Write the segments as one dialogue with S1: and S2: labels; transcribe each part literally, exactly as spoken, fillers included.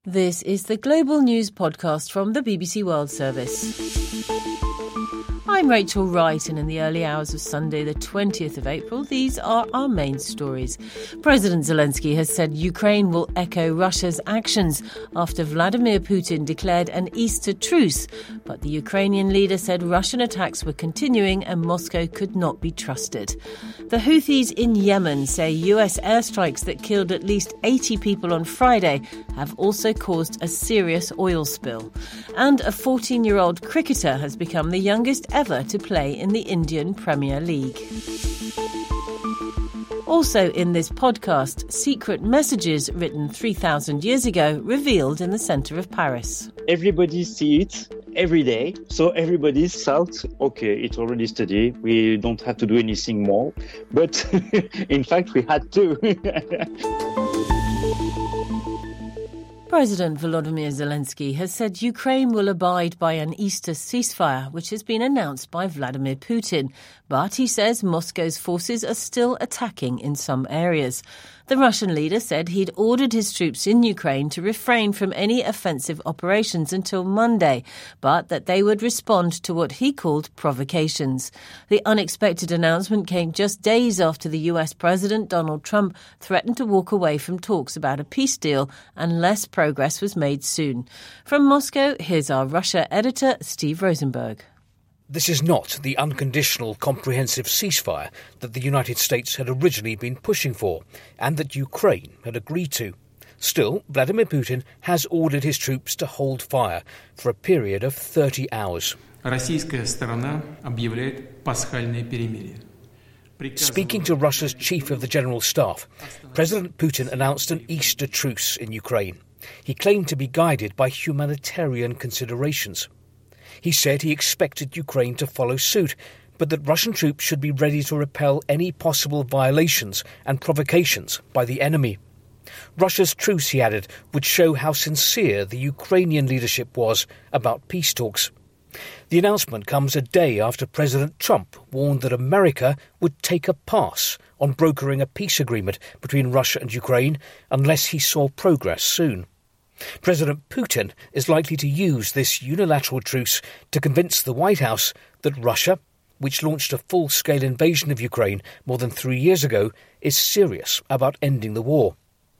S1: This is the Global News Podcast from the B B C World Service. I'm Rachel Wright, and in the early hours of Sunday, the twentieth of April, these are our main stories. President Zelensky has said Ukraine will echo Russia's actions after Vladimir Putin declared an Easter truce. But the Ukrainian leader said Russian attacks were continuing and Moscow could not be trusted. The Houthis in Yemen say U S airstrikes that killed at least eighty people on Friday have also caused a serious oil spill. And a fourteen-year-old cricketer has become the youngest ever to play in the Indian Premier League. Also in this podcast, secret messages written three thousand years ago revealed in the centre of Paris.
S2: Everybody see it every day, so everybody thought, okay, it's already studied, we don't have to do anything more. But in fact, we had to.
S1: President Volodymyr Zelensky has said Ukraine will abide by an Easter ceasefire, which has been announced by Vladimir Putin. But he says Moscow's forces are still attacking in some areas. The Russian leader said he'd ordered his troops in Ukraine to refrain from any offensive operations until Monday, but that they would respond to what he called provocations. The unexpected announcement came just days after the U S President Donald Trump threatened to walk away from talks about a peace deal unless progress was made soon. From Moscow, here's our Russia editor, Steve Rosenberg.
S3: This is not the unconditional comprehensive ceasefire that the United States had originally been pushing for and that Ukraine had agreed to. Still, Vladimir Putin has ordered his troops to hold fire for a period of thirty hours. Speaking to Russia's chief of the General Staff, President Putin announced an Easter truce in Ukraine. He claimed to be guided by humanitarian considerations. He said he expected Ukraine to follow suit, but that Russian troops should be ready to repel any possible violations and provocations by the enemy. Russia's truce, he added, would show how sincere the Ukrainian leadership was about peace talks. The announcement comes a day after President Trump warned that America would take a pass on brokering a peace agreement between Russia and Ukraine unless he saw progress soon. President Putin is likely to use this unilateral truce to convince the White House that Russia, which launched a full-scale invasion of Ukraine more than three years ago, is serious about ending the war.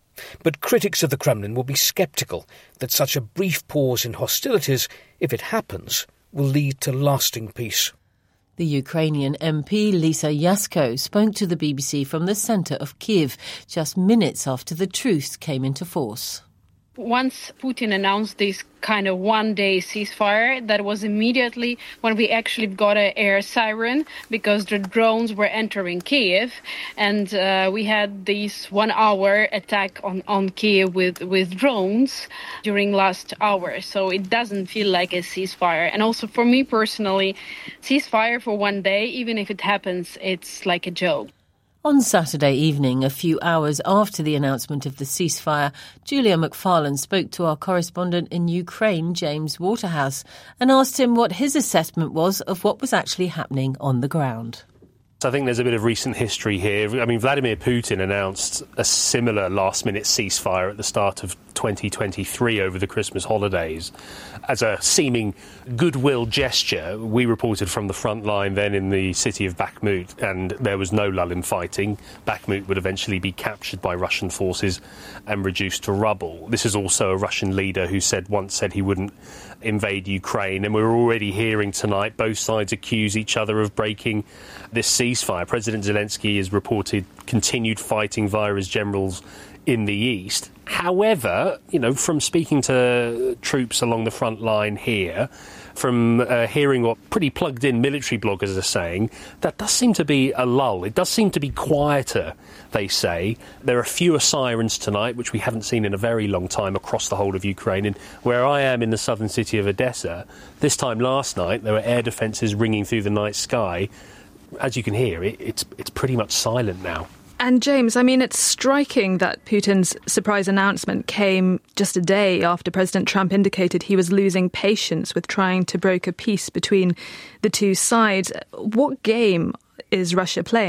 S3: But critics of the Kremlin will be sceptical that such a brief pause in hostilities, if it happens, will lead to lasting peace.
S1: The Ukrainian M P Lisa Yasko spoke to the B B C from the centre of Kyiv just minutes after the truce came into force.
S4: Once Putin announced this kind of one-day ceasefire, that was immediately when we actually got an air siren because the drones were entering Kyiv, and uh, we had this one-hour attack on, on Kyiv with, with drones during last hour. So it doesn't feel like a ceasefire. And also for me personally, ceasefire for one day, even if it happens, it's like a joke.
S1: On Saturday evening, a few hours after the announcement of the ceasefire, Julia McFarlane spoke to our correspondent in Ukraine, James Waterhouse, and asked him what his assessment was of what was actually happening on the ground.
S5: I think there's a bit of recent history here. I mean, Vladimir Putin announced a similar last-minute ceasefire at the start of twenty twenty-three over the Christmas holidays as a seeming goodwill gesture. We reported from the front line then in the city of Bakhmut, and there was no lull in fighting. Bakhmut would eventually be captured by Russian forces and reduced to rubble. This is also a Russian leader who said once said he wouldn't invade Ukraine, and we're already hearing tonight both sides accuse each other of breaking this ceasefire. President Zelensky has reported continued fighting via his generals in the east. However, you know, from speaking to troops along the front line here, from uh, hearing what pretty plugged-in military bloggers are saying, that does seem to be a lull. It does seem to be quieter, they say. There are fewer sirens tonight, which we haven't seen in a very long time across the whole of Ukraine. And where I am in the southern city of Odessa, this time last night, there were air defences ringing through the night sky. As you can hear, it, it's it's pretty much silent now.
S6: And James, I mean, it's striking that Putin's surprise announcement came just a day after President Trump indicated he was losing patience with trying to broker peace between the two sides. What game is Russia playing?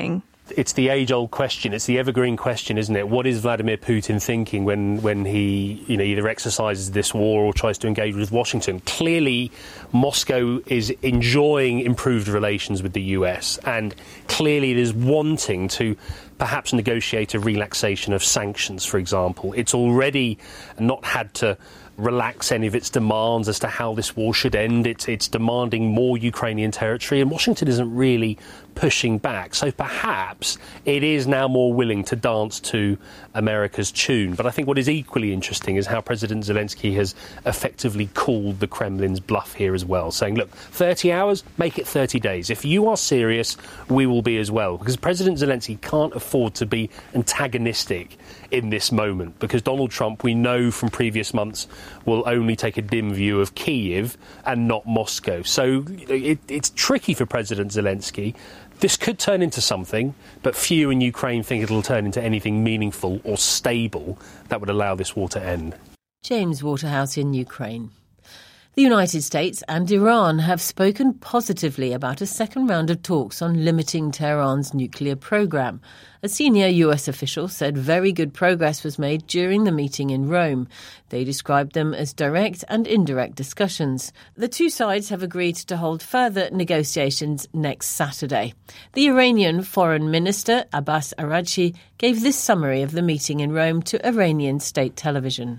S5: It's the age-old question. It's the evergreen question, isn't it? What is Vladimir Putin thinking when, when he, you know, either exercises this war or tries to engage with Washington? Clearly, Moscow is enjoying improved relations with the U S, and clearly it is wanting to perhaps negotiate a relaxation of sanctions, for example. It's already not had to relax any of its demands as to how this war should end. It's, it's demanding more Ukrainian territory, and Washington isn't really pushing back. So perhaps it is now more willing to dance to America's tune. But I think what is equally interesting is how President Zelensky has effectively called the Kremlin's bluff here as well, saying, look, thirty hours, make it thirty days. If you are serious, we will be as well. Because President Zelensky can't afford to be antagonistic in this moment, because Donald Trump, we know from previous months, will only take a dim view of Kyiv and not Moscow. So it, it's tricky for President Zelensky. This could turn into something, but few in Ukraine think it'll turn into anything meaningful or stable that would allow this war to end.
S1: James Waterhouse in Ukraine. The United States and Iran have spoken positively about a second round of talks on limiting Tehran's nuclear program. A senior U S official said very good progress was made during the meeting in Rome. They described them as direct and indirect discussions. The two sides have agreed to hold further negotiations next Saturday. The Iranian Foreign Minister Abbas Araghchi gave this summary of the meeting in Rome to Iranian state television.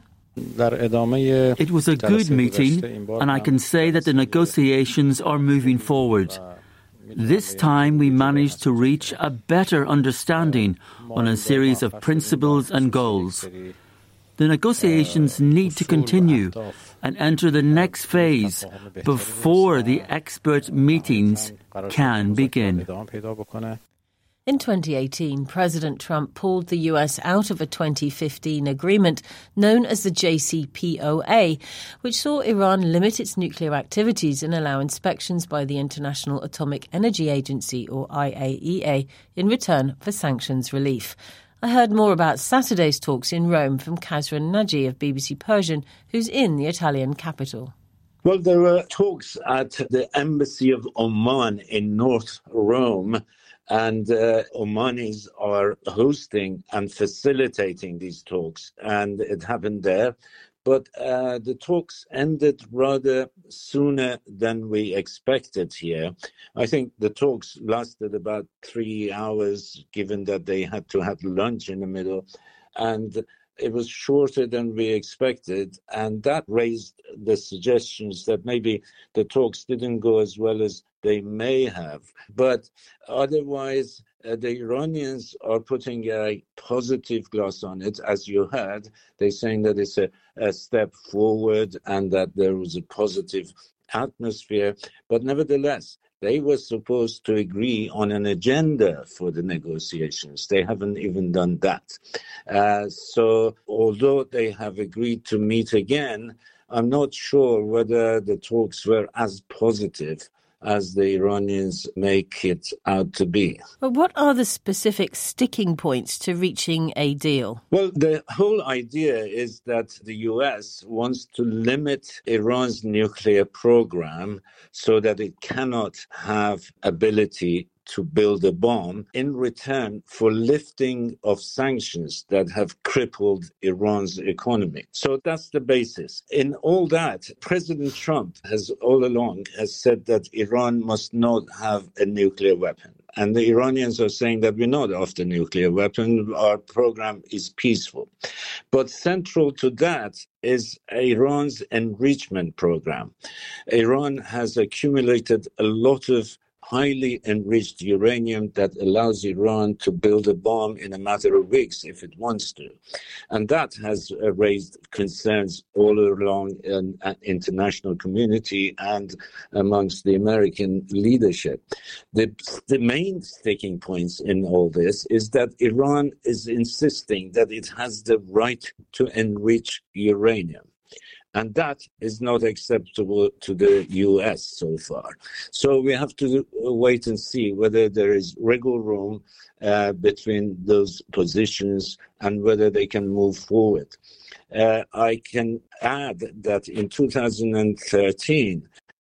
S7: It was a good meeting, and I can say that the negotiations are moving forward. This time we managed to reach a better understanding on a series of principles and goals. The negotiations need to continue and enter the next phase before the expert meetings can begin.
S1: In twenty eighteen, President Trump pulled the U S out of a twenty fifteen agreement known as the J C P O A, which saw Iran limit its nuclear activities and allow inspections by the International Atomic Energy Agency, or I A E A, in return for sanctions relief. I heard more about Saturday's talks in Rome from Kazran Naji of B B C Persian, who's in the Italian capital.
S8: Well, there were talks at the Embassy of Oman in North Rome, and uh, Omanis are hosting and facilitating these talks, and it happened there. But uh, the talks ended rather sooner than we expected here. I think the talks lasted about three hours, given that they had to have lunch in the middle, and it was shorter than we expected, and that raised the suggestions that maybe the talks didn't go as well as they may have. But otherwise, uh, the Iranians are putting a positive gloss on it. As you heard, they're saying that it's a, a step forward and that there was a positive atmosphere. But nevertheless, they were supposed to agree on an agenda for the negotiations. They haven't even done that. Uh, so although they have agreed to meet again, I'm not sure whether the talks were as positive as the Iranians make it out to be.
S1: But what are the specific sticking points to reaching a deal?
S8: Well, the whole idea is that the U S wants to limit Iran's nuclear program so that it cannot have ability to build a bomb in return for lifting of sanctions that have crippled Iran's economy. So that's the basis. In all that, President Trump has all along has said that Iran must not have a nuclear weapon. And the Iranians are saying that we're not after nuclear weapon. Our program is peaceful. But central to that is Iran's enrichment program. Iran has accumulated a lot of highly enriched uranium that allows Iran to build a bomb in a matter of weeks if it wants to. And that has uh, raised concerns all along in uh, international community and amongst the American leadership. The, the main sticking points in all this is that Iran is insisting that it has the right to enrich uranium. And that is not acceptable to the U S so far. So we have to wait and see whether there is wiggle room uh, between those positions and whether they can move forward. Uh, I can add that in two thousand thirteen,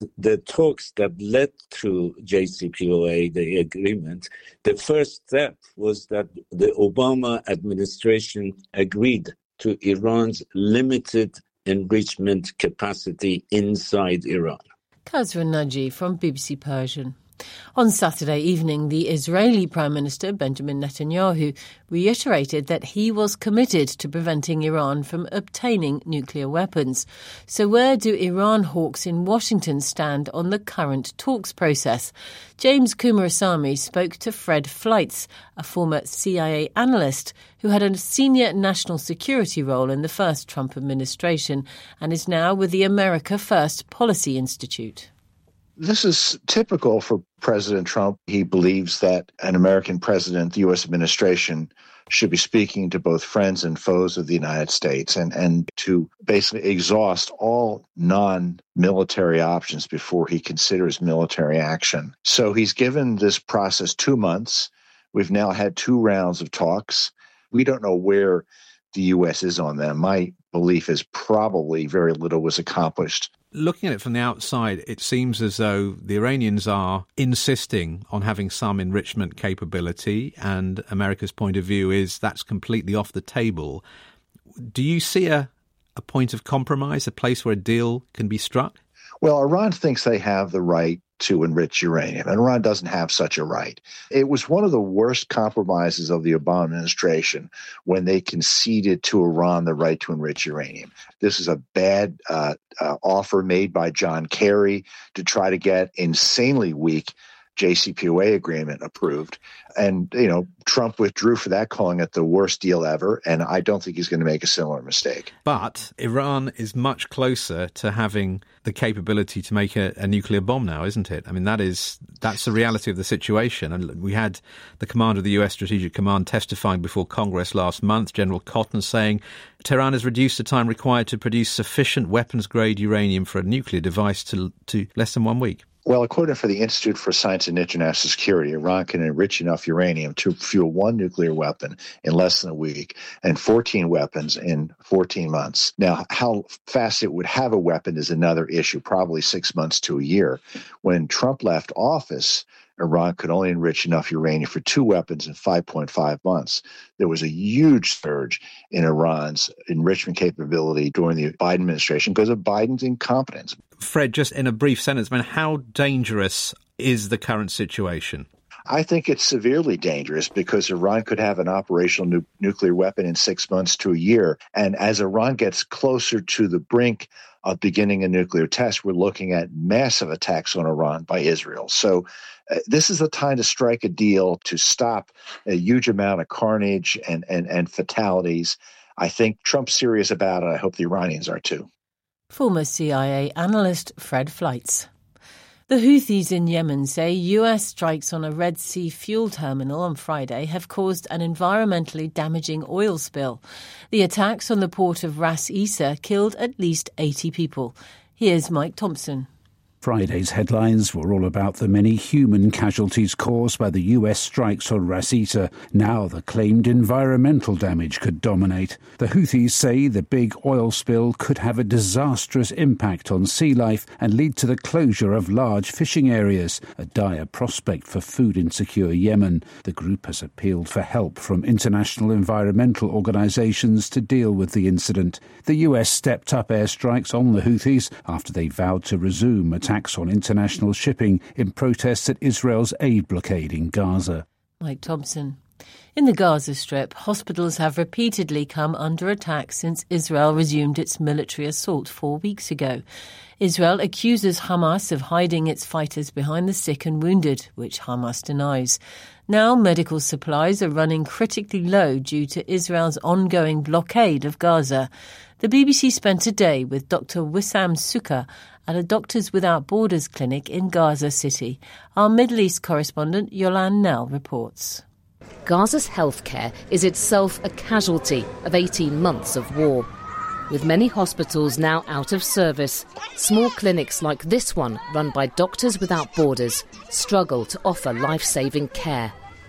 S8: the talks that led to J C P O A, the agreement, the first step was that the Obama administration agreed to Iran's limited enrichment capacity inside Iran.
S1: Kazra Naji from B B C Persian. On Saturday evening, the Israeli Prime Minister Benjamin Netanyahu reiterated that he was committed to preventing Iran from obtaining nuclear weapons. So where do Iran hawks in Washington stand on the current talks process? James Kumarasamy spoke to Fred Fleitz, a former C I A analyst who had a senior national security role in the first Trump administration and is now with the America First Policy Institute.
S9: This is typical for President Trump. He believes that an American president, the U S administration, should be speaking to both friends and foes of the United States and, and to basically exhaust all non-military options before he considers military action. So he's given this process two months. We've now had two rounds of talks. We don't know where the U S is on them. My belief is probably very little was accomplished.
S10: Looking at it from the outside, it seems as though the Iranians are insisting on having some enrichment capability, and America's point of view is that's completely off the table. Do you see a, a point of compromise, a place where a deal can be struck?
S9: Well, Iran thinks they have the right to enrich uranium, and Iran doesn't have such a right. It was one of the worst compromises of the Obama administration when they conceded to Iran the right to enrich uranium. This is a bad uh, uh, offer made by John Kerry to try to get insanely weak J C P O A agreement approved. And, you know, Trump withdrew for that, calling it the worst deal ever. And I don't think he's going to make a similar mistake.
S10: But Iran is much closer to having the capability to make a, a nuclear bomb now, isn't it? I mean, that is that's the reality of the situation. And we had the commander of the U S Strategic Command testifying before Congress last month, General Cotton, saying Tehran has reduced the time required to produce sufficient weapons-grade uranium for a nuclear device to to less than one week.
S9: Well, according to the Institute for Science and International Security, Iran can enrich enough uranium to fuel one nuclear weapon in less than a week and fourteen weapons in fourteen months. Now, how fast it would have a weapon is another issue, probably six months to a year. When Trump left office, Iran could only enrich enough uranium for two weapons in five point five months. There was a huge surge in Iran's enrichment capability during the Biden administration because of Biden's incompetence.
S10: Fred, just in a brief sentence, I mean, how dangerous is the current situation?
S9: I think it's severely dangerous because Iran could have an operational nu- nuclear weapon in six months to a year. And as Iran gets closer to the brink of beginning a nuclear test, we're looking at massive attacks on Iran by Israel. So uh, this is the time to strike a deal to stop a huge amount of carnage and, and, and fatalities. I think Trump's serious about it. I hope the Iranians are too.
S1: Former C I A analyst Fred Fleitz. The Houthis in Yemen say U S strikes on a Red Sea fuel terminal on Friday have caused an environmentally damaging oil spill. The attacks on the port of Ras Isa killed at least eighty people. Here's Mike Thompson.
S11: Friday's headlines were all about the many human casualties caused by the U S strikes on Ras Isa. Now the claimed environmental damage could dominate. The Houthis say the big oil spill could have a disastrous impact on sea life and lead to the closure of large fishing areas, a dire prospect for food-insecure Yemen. The group has appealed for help from international environmental organisations to deal with the incident. The U S stepped up airstrikes on the Houthis after they vowed to resume attacks on international shipping in protest at Israel's aid blockade in Gaza.
S1: Mike Thompson. In the Gaza Strip, hospitals have repeatedly come under attack since Israel resumed its military assault four weeks ago. Israel accuses Hamas of hiding its fighters behind the sick and wounded, which Hamas denies. Now medical supplies are running critically low due to Israel's ongoing blockade of Gaza. The B B C spent a day with Doctor Wissam Suka at a Doctors Without Borders clinic in Gaza City. Our Middle East correspondent Yolande Nell reports.
S12: Gaza's healthcare is itself a casualty of eighteen months of war. With many hospitals now out of service, small clinics like this one, run by Doctors Without Borders, struggle to offer life-saving care.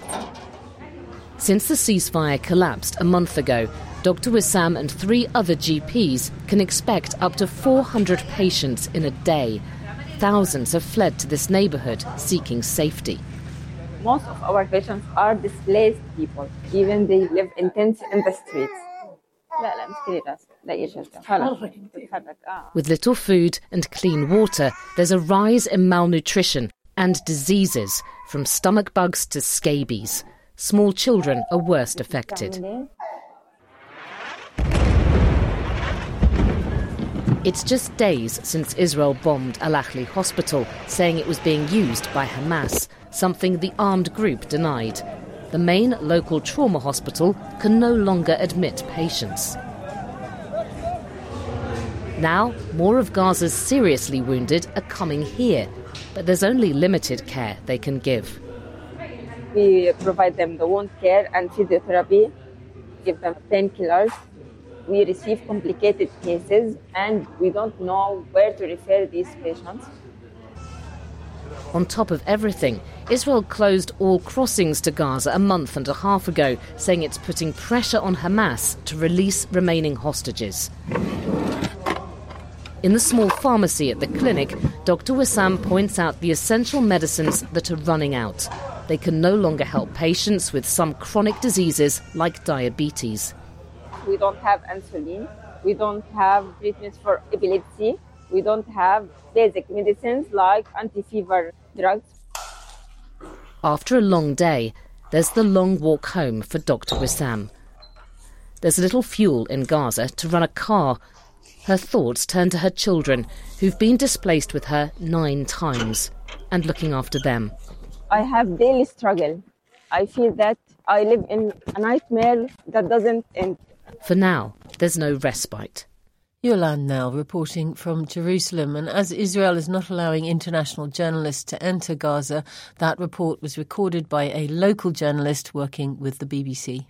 S12: Since the ceasefire collapsed a month ago, Doctor Wissam and three other G Ps can expect up to four hundred patients in a day. thousands have fled to this neighborhood, seeking safety.
S13: Most of our patients are displaced people. Even they live in tents in the streets.
S12: With little food and clean water, there's a rise in malnutrition and diseases, from stomach bugs to scabies. Small children are worst affected. It's just days since Israel bombed Al-Ahli hospital, saying it was being used by Hamas, something the armed group denied. The main local trauma hospital can no longer admit patients. Now, more of Gaza's seriously wounded are coming here, but there's only limited care they can give.
S13: We provide them the wound care and physiotherapy, give them painkillers. We receive complicated cases and we don't know where to refer these patients.
S12: On top of everything, Israel closed all crossings to Gaza a month and a half ago, saying it's putting pressure on Hamas to release remaining hostages. In the small pharmacy at the clinic, Doctor Wissam points out the essential medicines that are running out. They can no longer help patients with some chronic diseases like diabetes.
S13: We don't have insulin. We don't have treatments for epilepsy. We don't have basic medicines like anti-fever drugs.
S12: After a long day, there's the long walk home for Doctor Wissam. There's little fuel in Gaza to run a car. Her thoughts turn to her children, who've been displaced with her nine times, and looking after them.
S13: I have daily struggle. I feel that I live in a nightmare that doesn't end.
S12: For now, there's no respite.
S1: Yolande Nell reporting from Jerusalem. And as Israel is not allowing international journalists to enter Gaza, that report was recorded by a local journalist working with the B B C.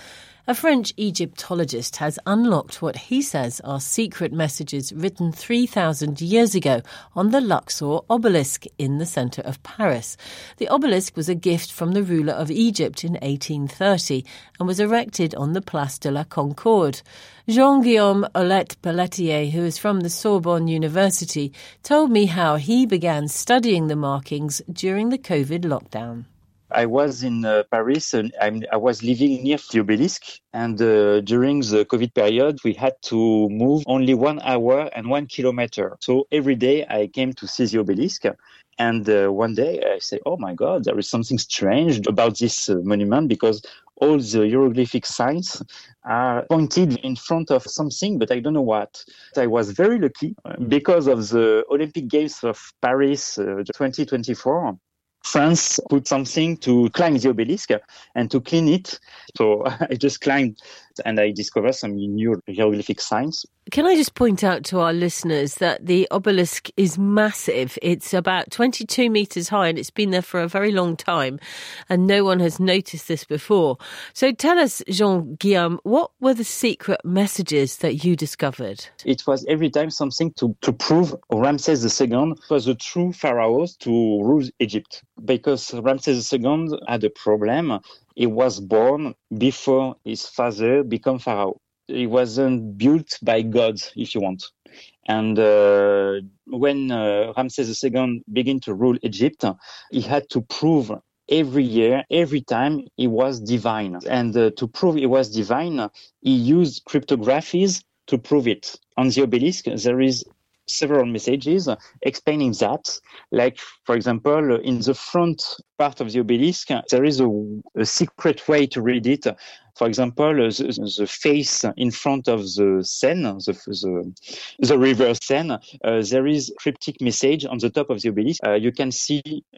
S1: A French Egyptologist has unlocked what he says are secret messages written three thousand years ago on the Luxor obelisk in the centre of Paris. The obelisk was a gift from the ruler of Egypt in eighteen thirty and was erected on the Place de la Concorde. Jean-Guillaume Olet-Pelletier, who is from the Sorbonne University, told me how he began studying the markings during the COVID lockdown.
S2: I was in uh, Paris and I'm, I was living near the obelisk. And uh, during the COVID period, we had to move only one hour and one kilometer. So every day I came to see the obelisk. And uh, one day I said, oh my God, there is something strange about this uh, monument because all the hieroglyphic signs are pointed in front of something, but I don't know what. I was very lucky because of the Olympic Games of Paris uh, twenty twenty-four. France put something to climb the obelisk and to clean it. So I just climbed and I discovered some new hieroglyphic signs.
S1: Can I just point out to our listeners that the obelisk is massive. It's about twenty-two metres high and it's been there for a very long time and no one has noticed this before. So tell us, Jean-Guillaume, what were the secret messages that you discovered?
S2: It was every time something to, to prove Ramses the Second was the true pharaoh to rule Egypt. Because Ramses the Second had a problem. He was born before his father became pharaoh. He wasn't built by God, if you want. And uh, when uh, Ramses the Second began to rule Egypt, he had to prove every year, every time he was divine. And uh, to prove he was divine, he used cryptographies to prove it. On the obelisk, there is several messages explaining that. Like, for example, in the front part of the obelisk, there is a, a secret way to read it. For example, the, the face in front of the Seine, the, the, the river Seine, uh, there is cryptic message on the top of the obelisk. Uh, you can see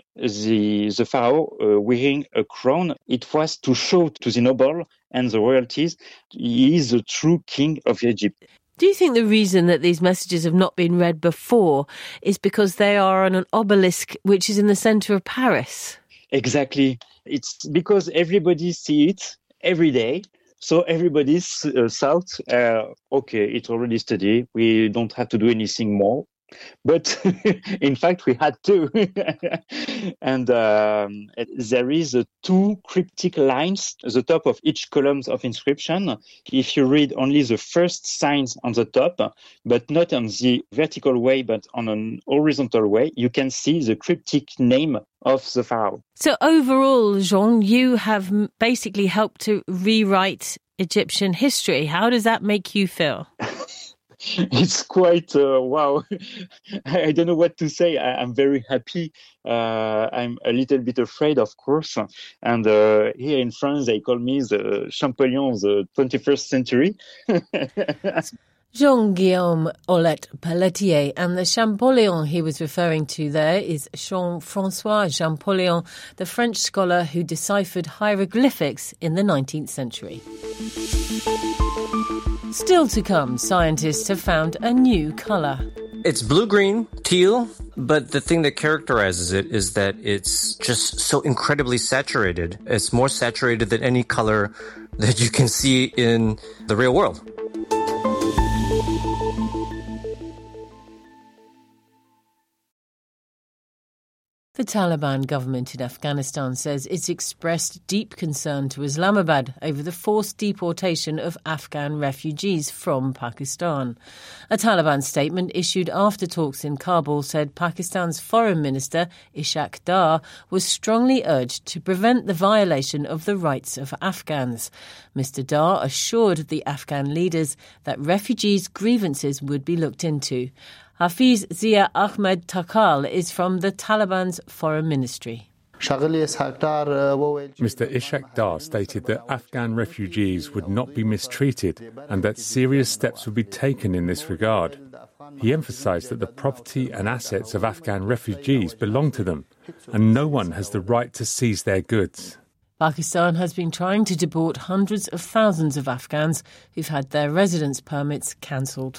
S2: the, the pharaoh uh, wearing a crown. It was to show to the noble and the royalties he is the true king of Egypt.
S1: Do you think the reason that these messages have not been read before is because they are on an obelisk which is in the centre of Paris?
S2: Exactly. It's because everybody sees it every day. So everybody uh, thought, uh, okay, it's already studied. We don't have to do anything more. But in fact, we had two. And um, there is uh, two cryptic lines at the top of each column of inscription. If you read only the first signs on the top, but not on the vertical way, but on an horizontal way, you can see the cryptic name of the pharaoh.
S1: So overall, Jean, you have basically helped to rewrite Egyptian history. How does that make you feel?
S2: It's quite, uh, wow. I don't know what to say. I, I'm very happy. Uh, I'm a little bit afraid, of course. And uh, here in France, they call me the Champollion of the twenty-first century.
S1: Jean-Guillaume Aulet Pelletier, and the Champollion he was referring to there is Jean-François Champollion, the French scholar who deciphered hieroglyphics in the nineteenth century. Still to come, scientists have found a new colour.
S14: It's blue-green, teal, but the thing that characterizes it is that it's just so incredibly saturated. It's more saturated than any color that you can see in the real world.
S1: The Taliban government in Afghanistan says it's expressed deep concern to Islamabad over the forced deportation of Afghan refugees from Pakistan. A Taliban statement issued after talks in Kabul said Pakistan's Foreign Minister Ishaq Dar was strongly urged to prevent the violation of the rights of Afghans. Mister Dar assured the Afghan leaders that refugees' grievances would be looked into. Hafiz Zia Ahmed Takal is from the Taliban's foreign ministry.
S15: Mister Ishaq Dar stated that Afghan refugees would not be mistreated and that serious steps would be taken in this regard. He emphasised that the property and assets of Afghan refugees belong to them and no one has the right to seize their goods.
S1: Pakistan has been trying to deport hundreds of thousands of Afghans who've had their residence permits cancelled.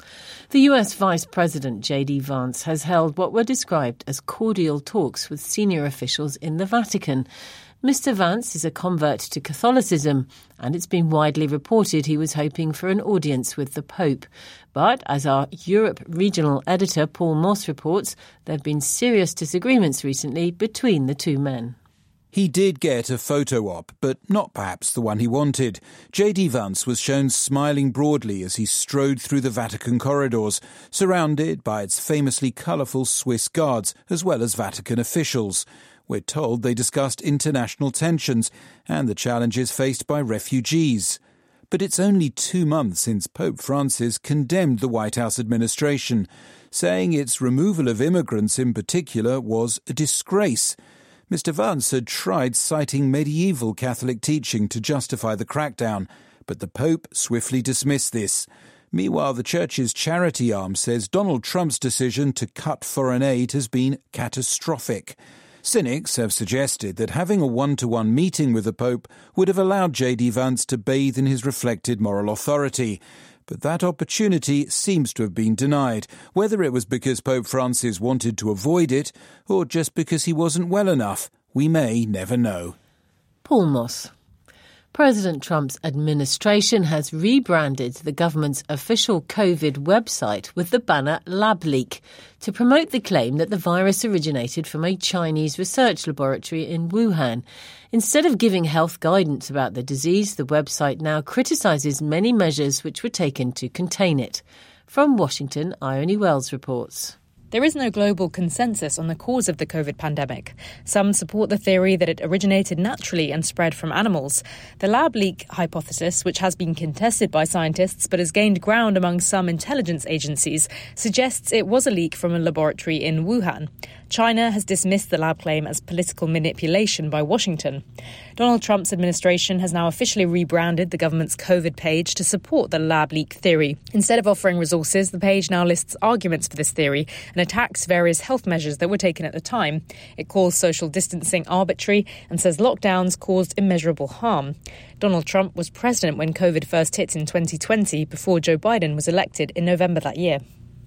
S1: The U S Vice President J D Vance has held what were described as cordial talks with senior officials in the Vatican. Mister Vance is a convert to Catholicism, and it's been widely reported he was hoping for an audience with the Pope. But as our Europe regional editor Paul Moss reports, there have been serious disagreements recently between the two men.
S16: He did get a photo op, but not perhaps the one he wanted. J D Vance was shown smiling broadly as he strode through the Vatican corridors, surrounded by its famously colourful Swiss guards, as well as Vatican officials. We're told they discussed international tensions and the challenges faced by refugees. But it's only two months since Pope Francis condemned the White House administration, saying its removal of immigrants in particular was a disgrace. Mister Vance had tried citing medieval Catholic teaching to justify the crackdown, but the Pope swiftly dismissed this. Meanwhile, the Church's charity arm says Donald Trump's decision to cut foreign aid has been catastrophic. Cynics have suggested that having a one-to-one meeting with the Pope would have allowed J D Vance to bathe in his reflected moral authority. But that opportunity seems to have been denied, whether it was because Pope Francis wanted to avoid it or just because he wasn't well enough. We may never know.
S1: Paul Moss. President Trump's administration has rebranded the government's official COVID website with the banner Lab Leak to promote the claim that the virus originated from a Chinese research laboratory in Wuhan. Instead of giving health guidance about the disease, the website now criticises many measures which were taken to contain it. From Washington, Ione Wells reports.
S17: There is no global consensus on the cause of the COVID pandemic. Some support the theory that it originated naturally and spread from animals. The lab leak hypothesis, which has been contested by scientists but has gained ground among some intelligence agencies, suggests it was a leak from a laboratory in Wuhan. China has dismissed the lab claim as political manipulation by Washington. Donald Trump's administration has now officially rebranded the government's COVID page to support the lab leak theory. Instead of offering resources, the page now lists arguments for this theory and attacks various health measures that were taken at the time. It calls social distancing arbitrary and says lockdowns caused immeasurable harm. Donald Trump was president when COVID first hit in twenty twenty, before Joe Biden was elected in November that year.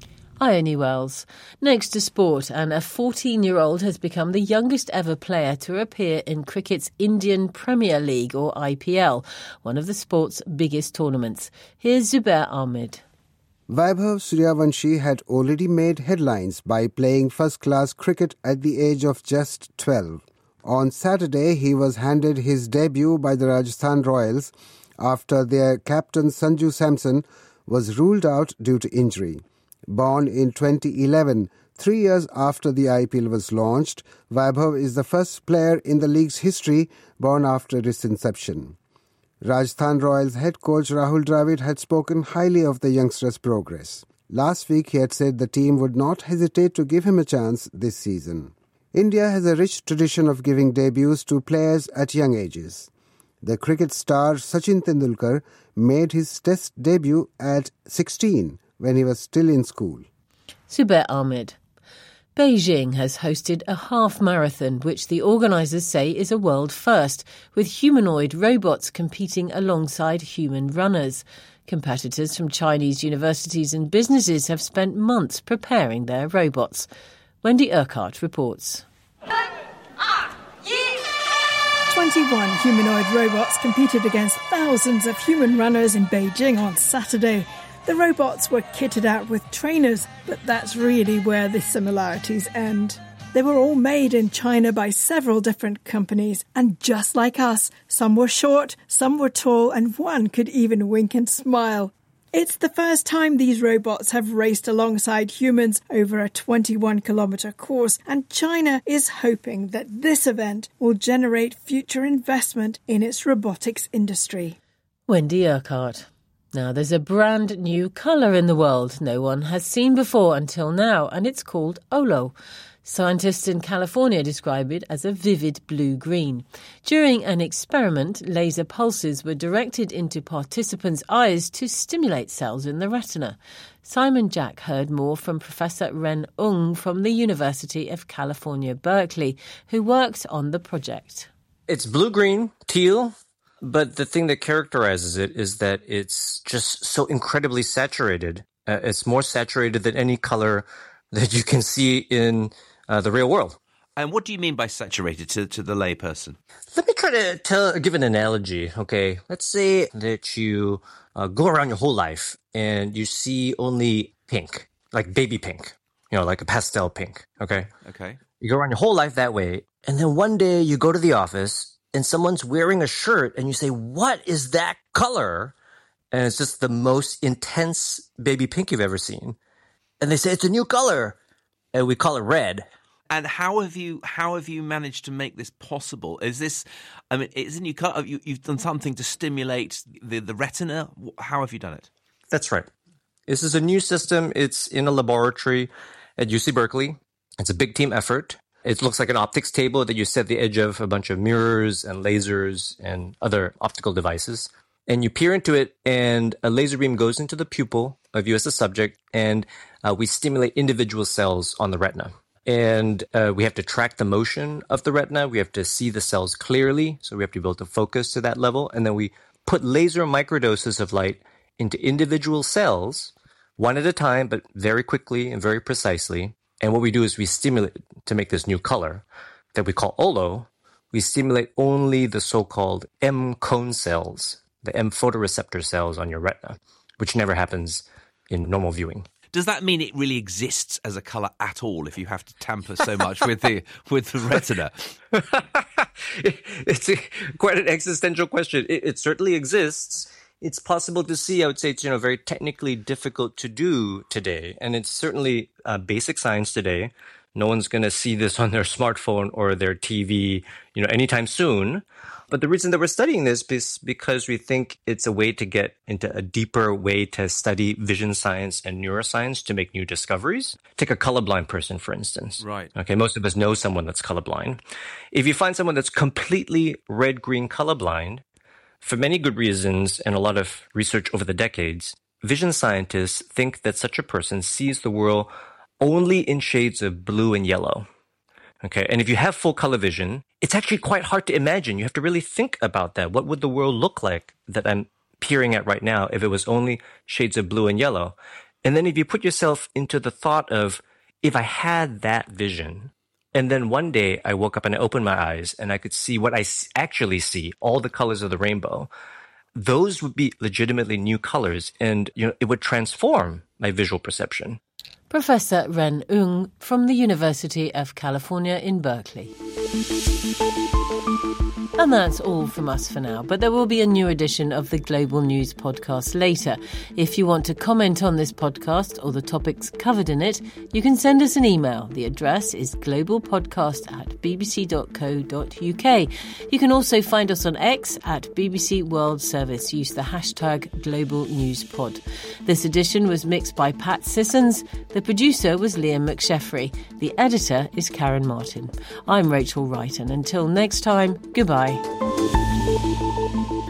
S1: Ione Wells. Next to sport, and a fourteen-year-old has become the youngest ever player to appear in cricket's Indian Premier League, or I P L, one of the sport's biggest tournaments. Here's Zubair Ahmed.
S18: Vaibhav Suryavanshi had already made headlines by playing first-class cricket at the age of just twelve. On Saturday, he was handed his debut by the Rajasthan Royals after their captain Sanju Samson was ruled out due to injury. Born in twenty eleven, three years after the I P L was launched, Vaibhav is the first player in the league's history born after its inception. Rajasthan Royals head coach Rahul Dravid had spoken highly of the youngster's progress. Last week he had said the team would not hesitate to give him a chance this season. India has a rich tradition of giving debuts to players at young ages. The cricket star Sachin Tendulkar made his Test debut at sixteen when he was still in school.
S1: Zubair Ahmed. Beijing has hosted a half marathon, which the organisers say is a world first, with humanoid robots competing alongside human runners. Competitors from Chinese universities and businesses have spent months preparing their robots. Wendy Urquhart reports.
S19: twenty-one humanoid robots competed against thousands of human runners in Beijing on Saturday. The robots were kitted out with trainers, but that's really where the similarities end. They were all made in China by several different companies, and just like us, some were short, some were tall, and one could even wink and smile. It's the first time these robots have raced alongside humans over a twenty-one kilometre course, and China is hoping that this event will generate future investment in its robotics industry.
S1: Wendy Urquhart. Now, there's a brand new colour in the world no one has seen before until now, and it's called Olo. Scientists in California describe it as a vivid blue-green. During an experiment, laser pulses were directed into participants' eyes to stimulate cells in the retina. Simon Jack heard more from Professor Ren Ung from the University of California, Berkeley, who worked on the project.
S14: It's blue-green, teal, but the thing that characterizes it is that it's just so incredibly saturated. Uh, it's more saturated than any color that you can see in uh, the real world.
S20: And what do you mean by saturated to, to the layperson?
S14: Let me try to tell, give an analogy, okay? Let's say that you uh, go around your whole life and you see only pink, like baby pink, you know, like a pastel pink, okay?
S20: Okay.
S14: You go around your whole life that way, and then one day you go to the office and someone's wearing a shirt and you say, what is that color? And it's just the most intense baby pink you've ever seen. And they say, it's a new color. And we call it red.
S20: And how have you how have you managed to make this possible? Is this, I mean, it's a new color. You, you've done something to stimulate the, the retina. How have you done it?
S14: That's right. This is a new system. It's in a laboratory at U C Berkeley. It's a big team effort. It looks like an optics table that you set the edge of a bunch of mirrors and lasers and other optical devices. And you peer into it, and a laser beam goes into the pupil of you as a subject, and uh, we stimulate individual cells on the retina. And uh, we have to track the motion of the retina. We have to see the cells clearly, so we have to be able to focus to that level. And then we put laser microdoses of light into individual cells, one at a time, but very quickly and very precisely. And what we do is we stimulate to make this new color that we call Olo. We stimulate only the so-called M cone cells, the M photoreceptor cells on your retina, which never happens in normal viewing.
S20: Does that mean it really exists as a color at all if you have to tamper so much with the with the retina?
S14: It's a, quite an existential question. It, it certainly exists. It's possible to see. I would say it's, you know, very technically difficult to do today. And it's certainly uh, basic science today. No one's going to see this on their smartphone or their T V, you know, anytime soon. But the reason that we're studying this is because we think it's a way to get into a deeper way to study vision science and neuroscience to make new discoveries. Take a colorblind person, for instance.
S20: Right.
S14: Okay, most of us know someone that's colorblind. If you find someone that's completely red-green colorblind, for many good reasons and a lot of research over the decades, vision scientists think that such a person sees the world only in shades of blue and yellow. Okay, and if you have full color vision, it's actually quite hard to imagine. You have to really think about that. What would the world look like that I'm peering at right now if it was only shades of blue and yellow? And then if you put yourself into the thought of, if I had that vision, and then one day I woke up and I opened my eyes and I could see what I actually see, all the colors of the rainbow, those would be legitimately new colors, and you know, it would transform my visual perception.
S1: Professor Ren Ung from the University of California in Berkeley. And that's all from us for now, but there will be a new edition of the Global News podcast later. If you want to comment on this podcast or the topics covered in it, you can send us an email. The address is globalpodcast at bbc.co.uk. You can also find us on X at B B C World Service. Use the hashtag Global News Pod. This edition was mixed by Pat Sissons. The producer was Liam McSheffrey. The editor is Karen Martin. I'm Rachel Wright, and until next time, goodbye.